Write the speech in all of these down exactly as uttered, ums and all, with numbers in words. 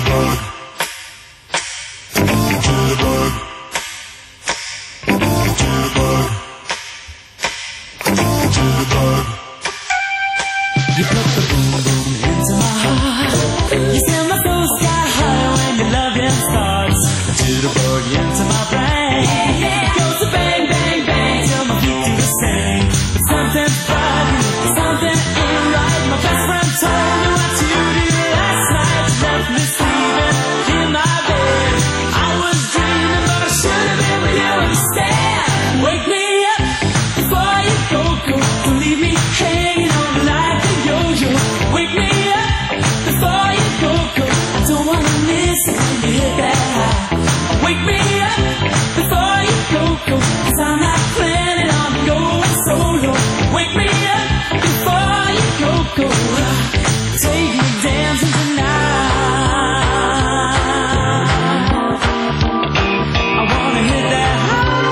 Jitterbug. Jitterbug. Jitterbug. Jitterbug. You put the boom boom into my heart. You send my soul sky high when your loving starts. Jitterbug into my brain. It goes to bang, bang, bang till my feet do the same. But something's bugging, something ain't right. My best friend told me what you did last night. You left me sleeping in my bed. I was dreaming, but I should have been with you instead. Wake me up before you go, go. Don't leave me hanging on like a yo-yo. Wake me up before you go, go. I don't wanna miss it when you hit that high. Wake me up before you go, go. Cause I'm not planning on going solo. Wake me up before you go, go. Take me dancing tonight. I wanna hit that high.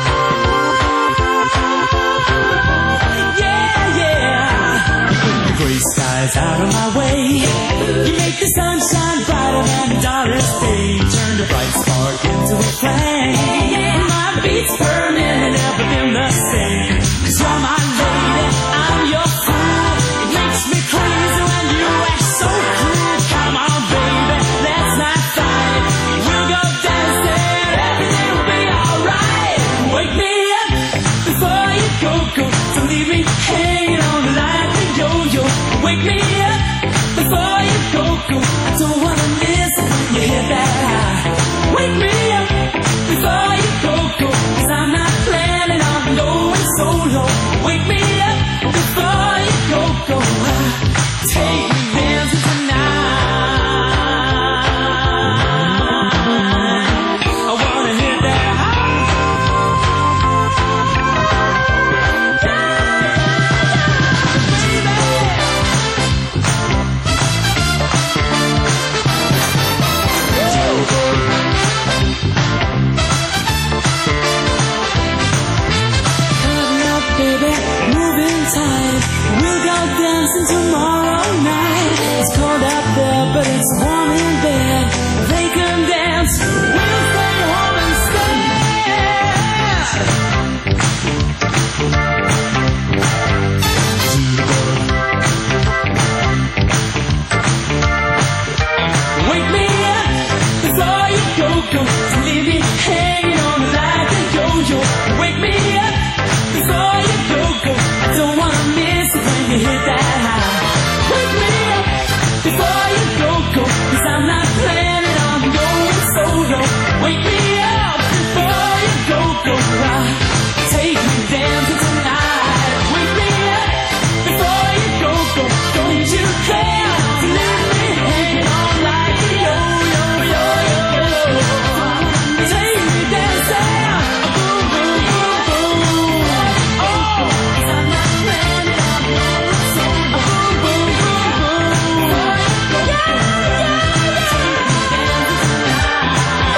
Yeah, yeah. The gray skies out of my way. You make the sunshine brighter than the darkest day. Turn the bright spark into a flame. My beats burning and never been the same. Cause you're my lady, I'm your fool. It makes me crazy when you act so cool. Come on baby, let's not fight. We'll go dancing, everything will be alright. Wake me up before you go, go. Don't leave me hanging on like a yo-yo. Wake me up before you go, go. I don't wanna miss it when you hit that high. Wake me up before you go, go. Cause I'm not planning on going solo. Wake me up before you go, go. Take me dancing tonight. I wanna hit that high. Baby, moving tight. We'll go dancing tomorrow night. It's cold out there, but it's warm in bed. They can dance, we'll stay home instead. Wake me up before you go, go. Don't leave me hanging on like a yo-yo. Wake me up before you go, go. I don't wanna miss it when you hit that high. Wake me up before you go, go. Cause I'm not planning on going solo. Wake me up before you go, go. Take me dancing tonight. Wake me up before you go, go. Don't you care to let me hang on like a yo-yo, yo-yo, yo. Take me dancing. Boom, boom, boom, boom. Cause I'm not planning on going solo. Boom, boom, boom, boom. Yeah, yeah, yeah. Take me dancing tonight.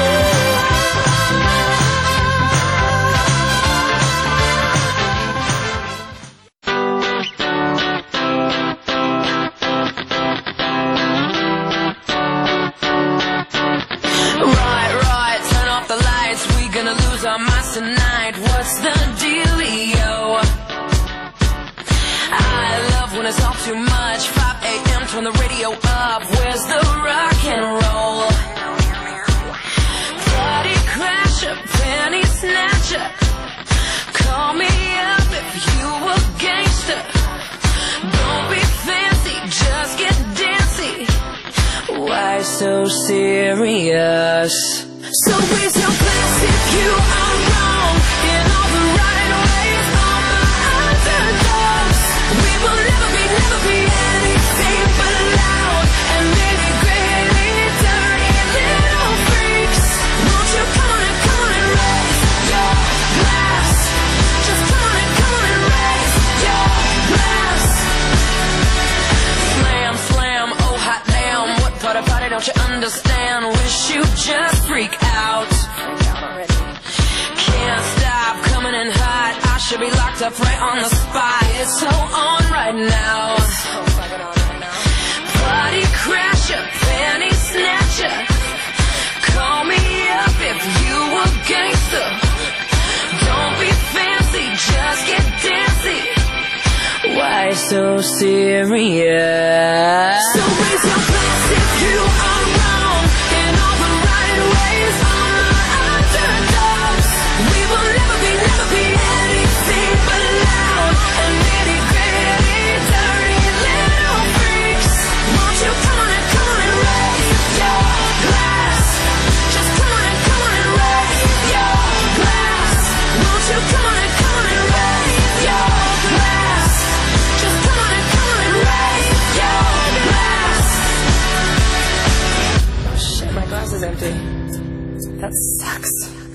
Right, right, turn off the lights. We gonna lose our minds tonight. What's the dealio? I love when it's all too much. five a m, turn the radio up. Where's the rock and roll? Party crasher, penny snatcher. Call me up if you a gangster. Don't be fancy, just get dancy. Why so serious? So raise your glass if you are wrong. In all the right ways, all the underdogs. We will never be, never be anything but loud and maybe greatly dirty little freaks. Won't you come on and come on and raise your glass? Just come on and come on and raise your glass. Slam, slam, oh hot damn. What part of party don't you understand? Wish you just freak out. Can't stop coming in hot. I should be locked up right on the spot. It's so on right now. Party crasher, penny snatcher. empty. That sucks.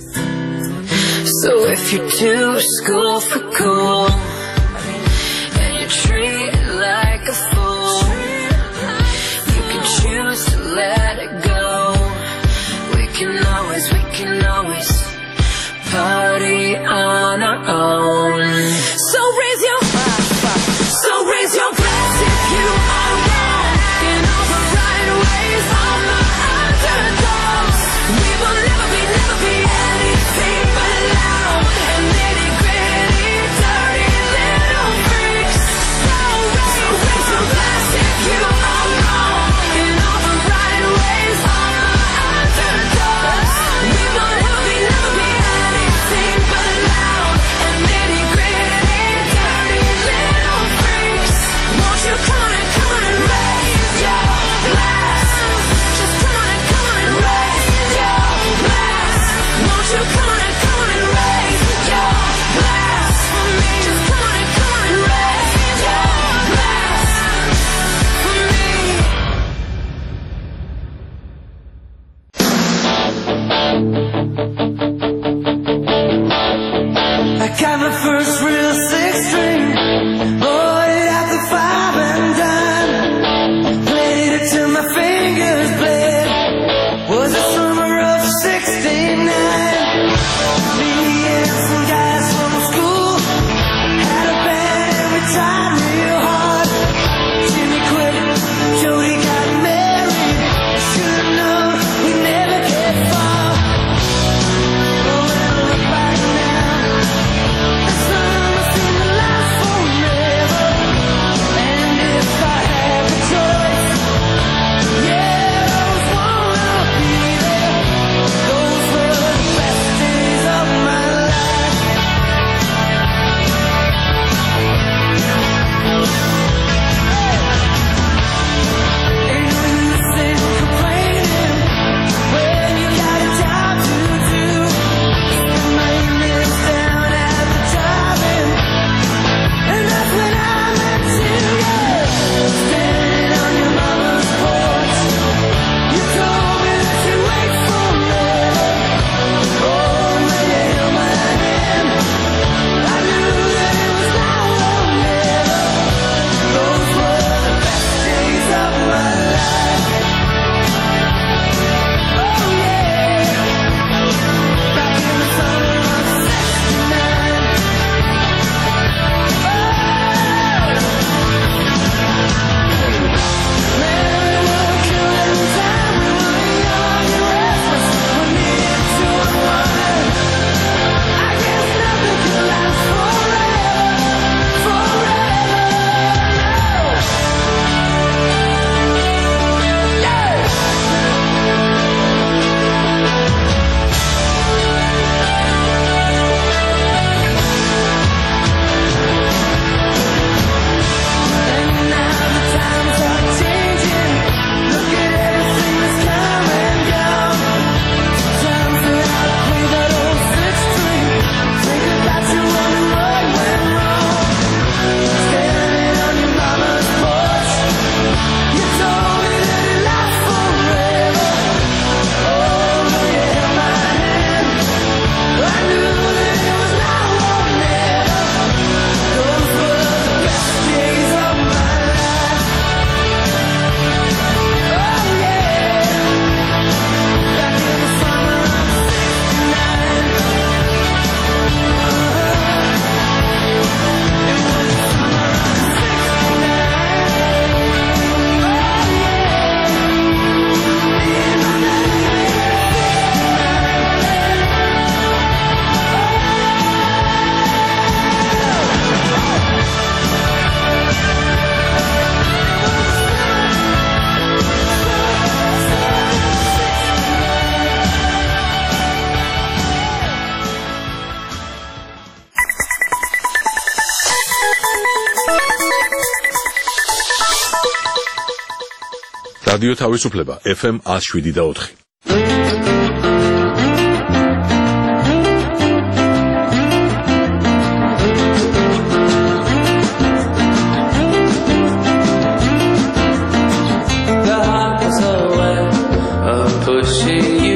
So if you do school for cool and you treat it like a fool, you can choose to let it go. We can always, we can always party on our own. So raise your So raise your glass if you are wrong in all the right ways. On the underdogs, we will never be, never be anything but loud and nitty gritty, dirty little freaks. So raise your glass if you are wrong in all the right ways. On the underdogs, we will never be, never be anything but loud and nitty gritty, dirty little freaks. Won't you come on and come on and raise your glass? Just come on and come on and raise your glass. Won't you come on and come on and raise your glass for me? Just come on and come on and raise your glass for me. I got my first real six string, bought it at the five and dime, played it till my fingers bled. Was the summer of sixty-nine. Me and some guys from school had a band and we tried real hard. Jimmy quit, Jody got married. I should've known we never get far. Oh, when I look back now, the summer seemed to last forever. And if I had the choice, yeah, I was wanna be there. Those were the best days of my life. Ain't no use in complaining when you got a job to do. My evenings down at the drive-in, and that's when I met you, yeah. Standing on your mama's porch, you told me that you'd wait forever. Oh, when you held my hand, I knew that it was now or never. Those were the best days of my life. Oh yeah, back in the summer of sixty-nine. Man, we were killing time, we were young and restless, we needed to unwind. I guess nothing could last forever, forever, no. Yeah. And now the times are changing. Look at everything that's come and gone. Sometimes when I play that old six string, think about you wondering what went wrong. Standing on your mama's porch, you told me that it lasts forever. Oh, when you held my hand, I knew that it was now or never. Those were the best days of my life. Oh yeah, back in the summer of sixty-nine. It was the summer of sixty-nine. Oh yeah, me and my რადიო თავისუფლება ეფ ემ one oh seven და four. The heart was aware of pushing you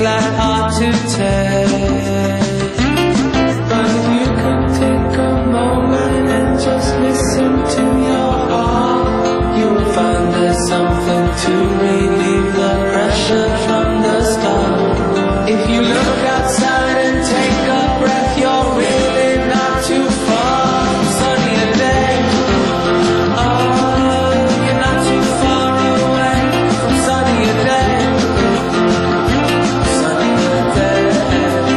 like hard to take. But if you could take a moment and just listen to your heart, you will find there's something to relieve the pressure from the start. If you look outside and take a breath, you're really not too far from sunnier days. Oh, you're not too far away from sunnier days. Sunnier days.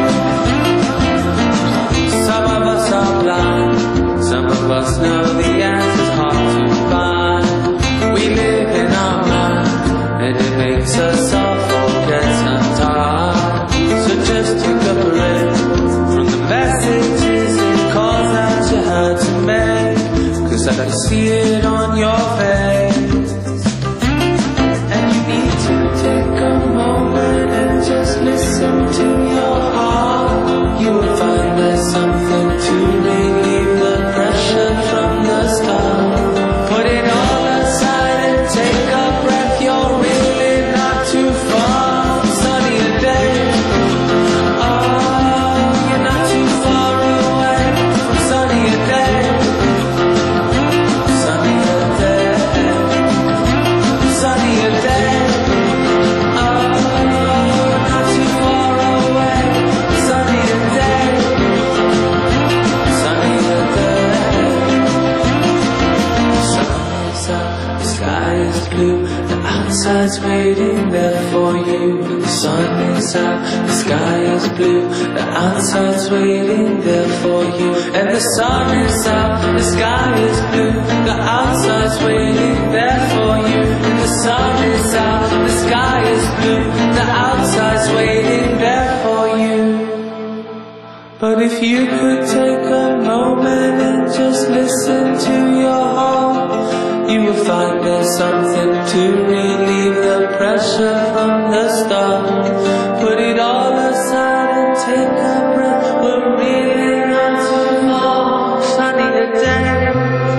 Some of us are blind, some of us know the answer's hard to find. We live in our mind, and it makes us all forget sometimes. So just take a breath from the messages and calls that you had to make, 'cause I can see it on your face. And you need to take a moment and just listen to your heart. You will find there's something to relieve the pressure from the start. Put it all aside and take a breath. You're really not too far from sunnier days. Oh, you're not too far away from sunnier days. Sunnier days. Sunnier days. Oh, not too far away from sunnier days. Sunnier days. Sun's up, the sky is blue, the outside's waiting there for you. The sun is out, the sky is blue, the outside's waiting there for you. And the sun is out, the sky is blue, the outside's waiting there for you. And the sun is out, the sky is blue, the outside's waiting there for you. But if you could take a moment and just listen to your heart, you will find there's something to relieve the pressure from the start. Put it all aside and take a breath. We're really not too far. Sunnier days.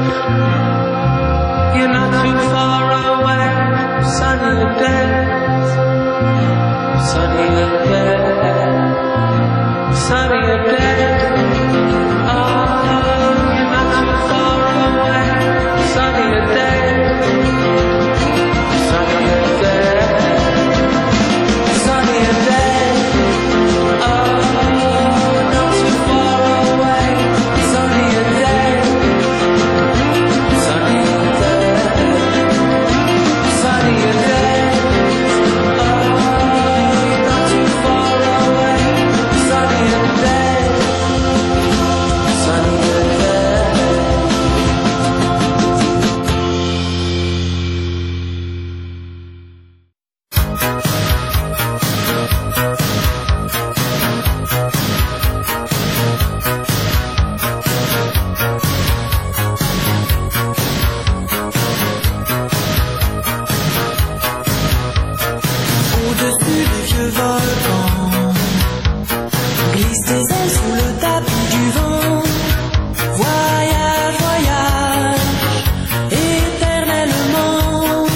You're not too far away. Sunnier days. Sunnier days. Sunnier days. Oh, you're not too far away. Sunnier days. Sunnier days. Sunnier days. Oh, not too far away. Sunnier days. Sunnier days. Sunnier days. Oh, not too far away. Sunnier days. Sunnier days. Au-dessus des vieux volcans, glisse tes ailes sous le tapis du vent. Voyage, voyage, éternellement.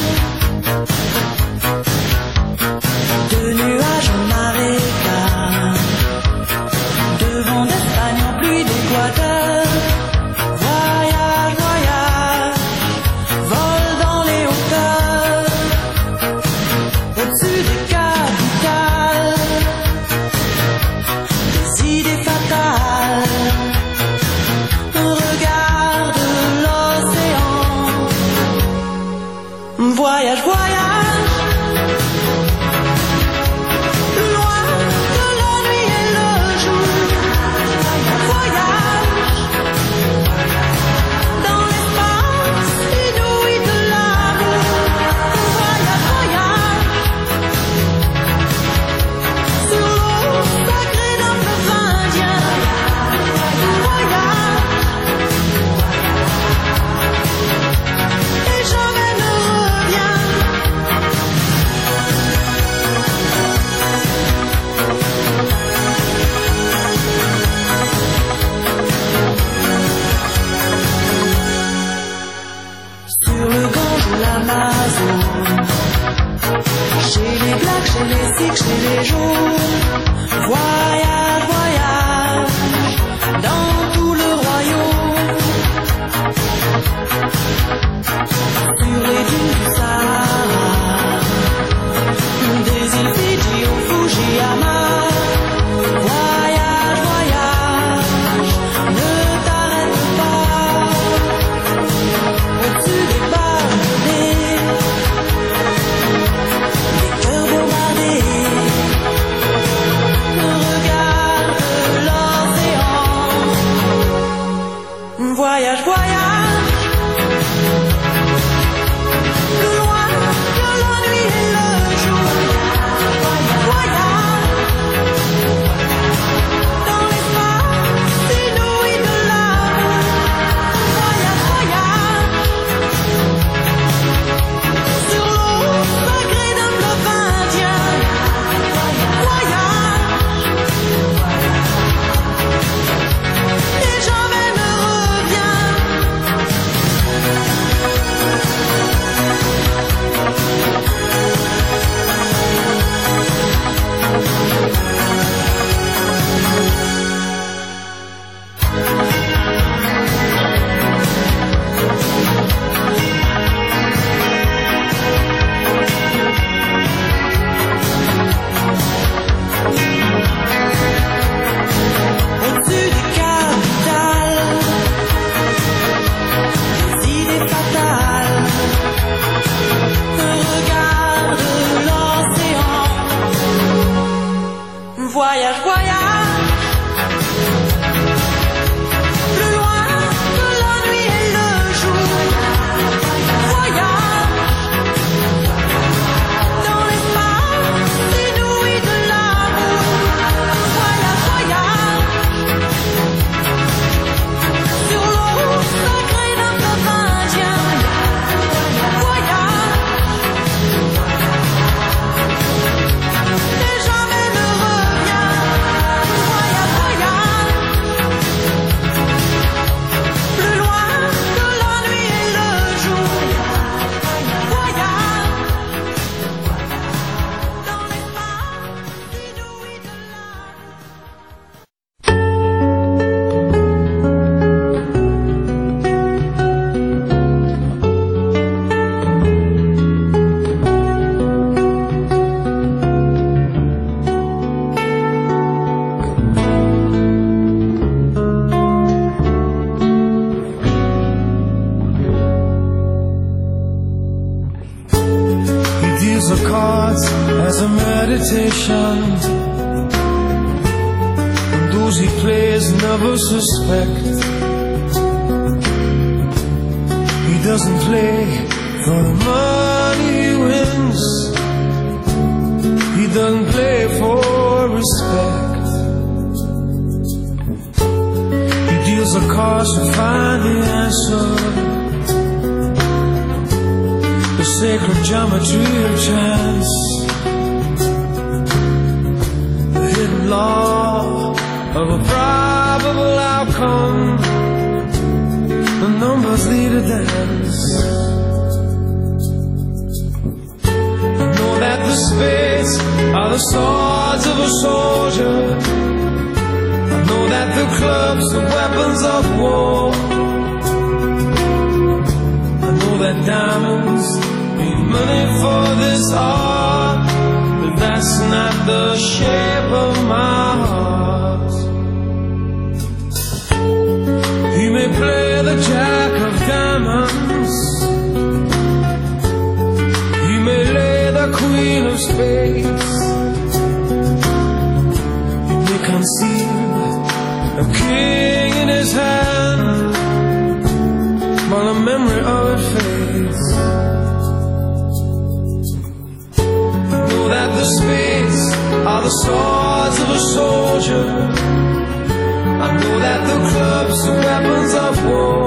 De nuages en marécage, de vent d'Espagne en pluie d'Équateur. Voyage, voyage, vole dans les hauteurs. Au-dessus des capitales, les blacks, chez les sikhs, chez les jaunes. Voyage, voyage, dans tout le royaume. Sur les dunes du Sahara, des îles Fidji au Fujiyama. Voyage, voyage, ne t'arrête pas. Au-dessus des palmiers, des cœurs bombardés, regarde l'océan. Voyage, voyage, plus loin que la nuit et le jour. Voyage, dans l'espace inouï de l'amour. Voyage, voyage, sur l'eau sacrée d'un fleuve indien. Voyage, et jamais ne reviens. Au-dessus des capitales, des idées fatales, regarde l'océan. Voyage, voyage, plus loin que la nuit et le jour. Voyage, dans l'espace inouï de l'amour. Voyage, voyage, sur l'eau sacrée d'un fleuve indien. Voyage, et jamais ne reviens. Voyage, voyage, plus loin que la nuit et le jour. Voyage, dans l'espace inouï de l'amour. He deals the cards as a meditation, and those he plays never suspect. He doesn't play for the money he wins. He doesn't play for respect. He deals the cards to find the answer, the sacred geometry of chance, the hidden law of a probable outcome. The numbers lead a dance. I know that the spades are the swords of a soldier. I know that the clubs are weapons of war. I know that diamonds need money for this art, but that's not the shape of my heart. He may play the jack of diamonds, he may lay the queen of spades, he may conceal a king in his hand, while the memory of it fades. I know that the spades are the swords of a soldier. I know that the clubs are weapons of war.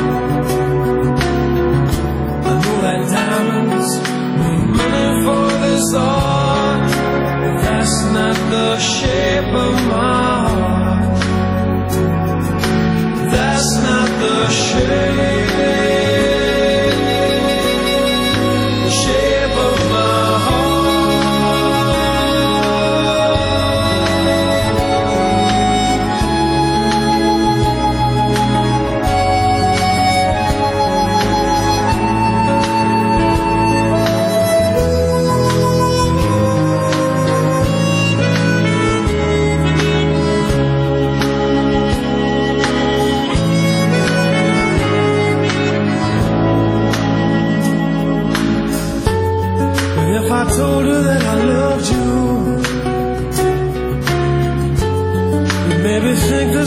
I know that diamonds need money for this art, but that's not the shape of my heart. That's not the shape, the shape of my heart.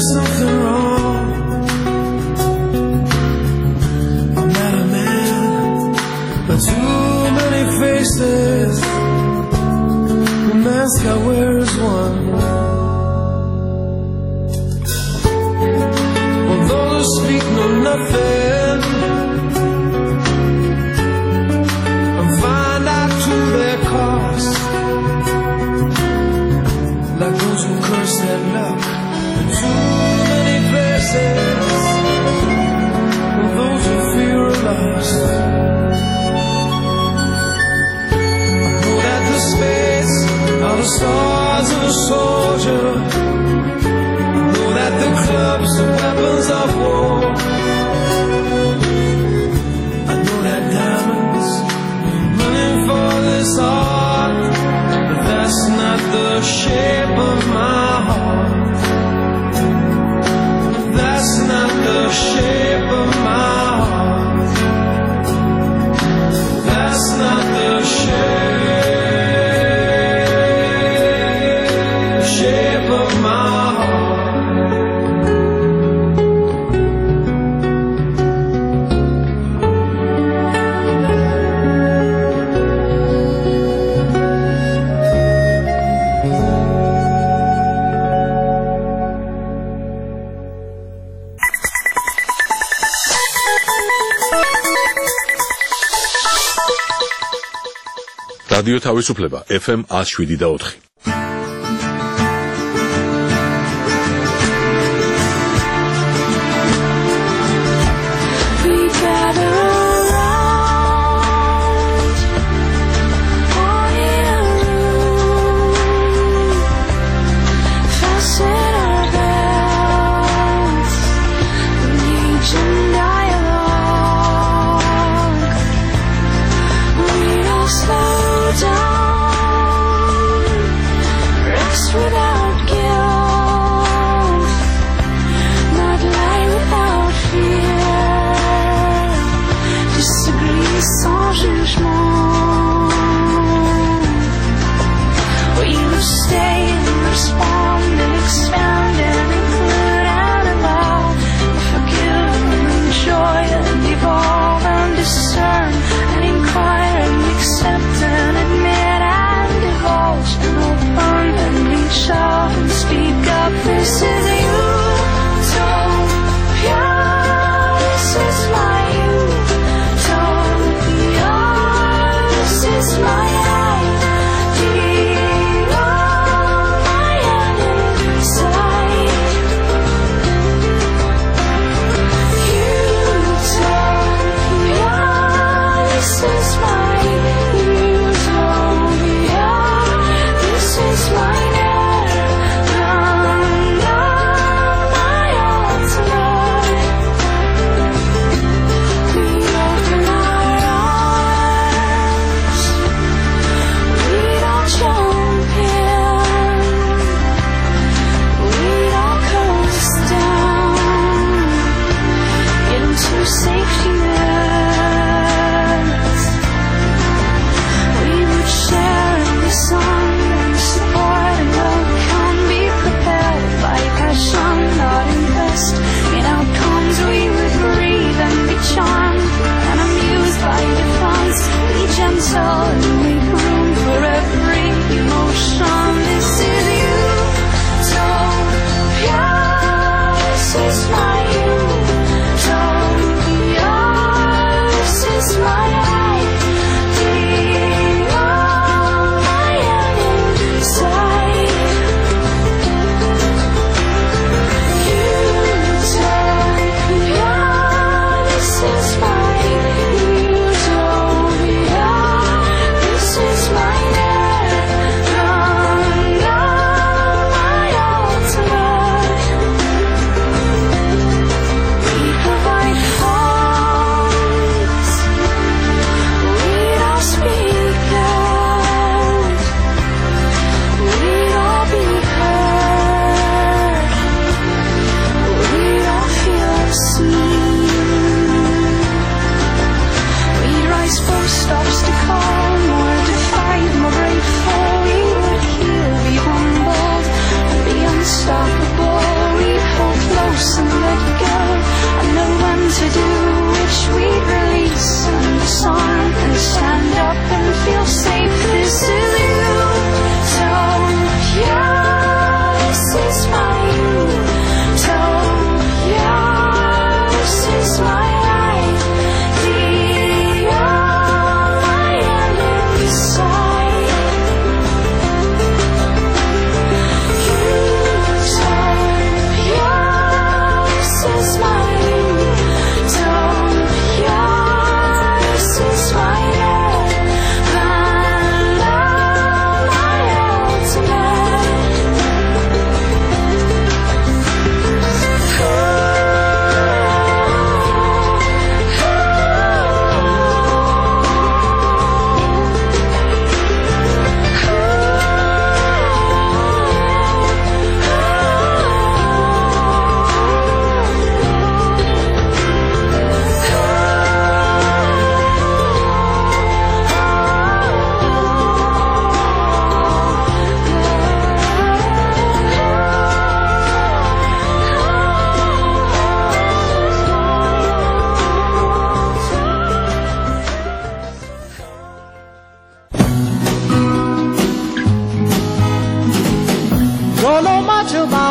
there's something wrong. I met a man, but too many faces. The mask I wear is one. Although the speak know nothing and find out to their cost, like those who curse their luck in too many places, or those who fear a loss. I know that the spades are the stars of a soldier. I know that the clubs are weapons of war. I know that diamonds are running for this art, but that's not the shape of my heart. That's not the shape of my heart. That's not the shape, shape of my heart. რადიო თავისუფლება ეფ ემ one oh seven და four.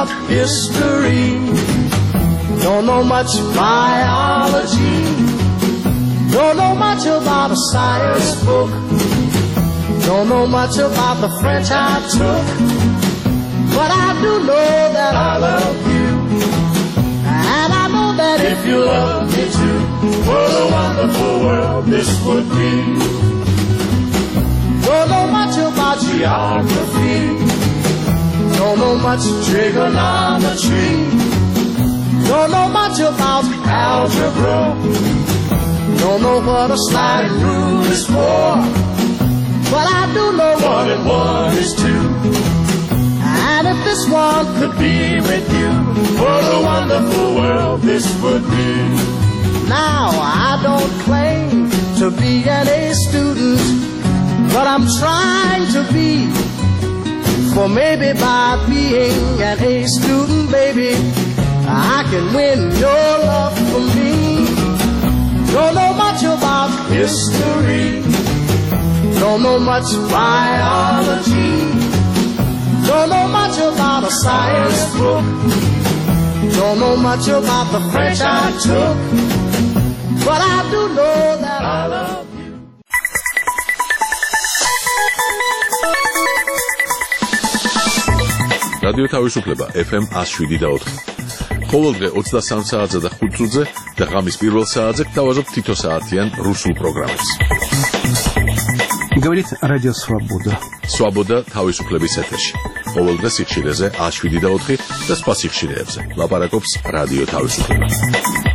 about history. Don't know much biology. Don't know much about a science book. Don't know much about the French I took. But I do know that I love you. And I know that if you love me too, what a wonderful world this would be. Don't know much about geography. Don't know much trigonometry. Don't know much about algebra. Don't know what a sliding rule is for. But I do know one and one is two. And if this one could be with you, what a wonderful world this would be. Now I don't claim to be an A student, but I'm trying to be. For maybe by being an A student, baby, I can win your love for me. Don't know much about history. Don't know much biology. Don't know much about a science book. Don't know much about the French I took. But I do know that I love you. რადიო თავისუფლება ეფ ემ one oh seven და four. ყოველდღე ოცდასამ საათზე და ხუთ წუთზე და ღამის პირველ საათზე გთავაზობთ თითო საათიან რუსულ პროგრამებს. Говорит Радио Свобода. Свобода თავისუფლების ეთერში. ყოველდღე სიხშირეზე one oh seven და four და სხვა სიხშირეებზე. ლაპარაკობს რადიო თავისუფლება.